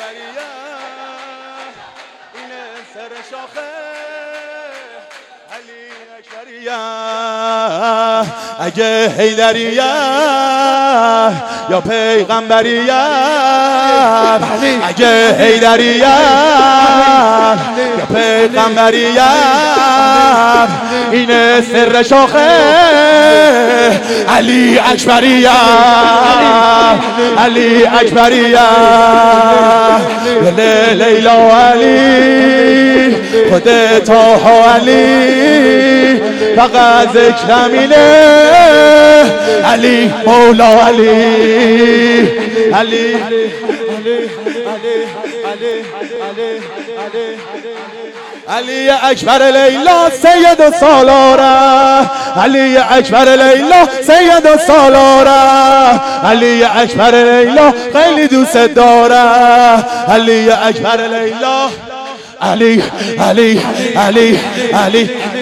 پیغمبریه اینه سر شاخه علی اکبریه اگه حیدریه یا پیغمبریه اگه حیدریه یا پیغمبریه اینه سر شاخه علی اکبریه علی اکبریه لیلا علی خود طه علی فقط ذکر مینه علی مولا علی علی علی اکبر لیلا سید و سالاره علی اکبر لیلا سید و سالاره علی اکبر لیلا خیلی دوست داره علی اکبر لیلا علی علی علی علی